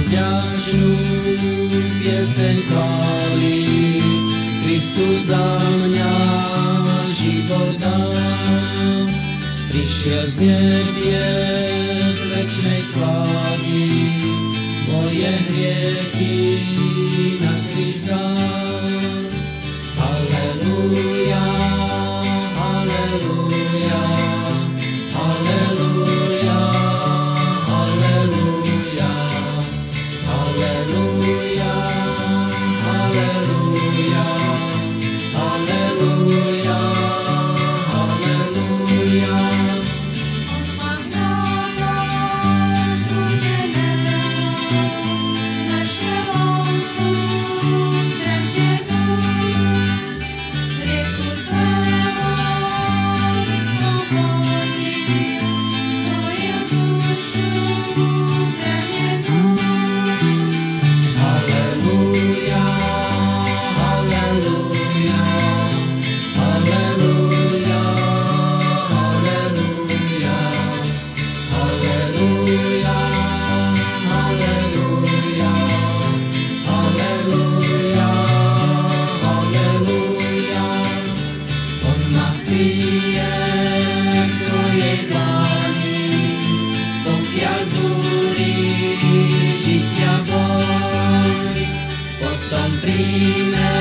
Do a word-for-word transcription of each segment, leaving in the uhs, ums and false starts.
vďačnú pieseň chváli. Kristus za mňa život dal, prišiel z nebies večnej slávy, moje hriechy na kríž vzal. Halleluja, halleluja, halleluja, halleluja, halleluja, halleluja, halleluja, halleluja.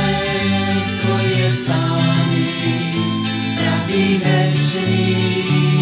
Príjme svoje stány, pravý večný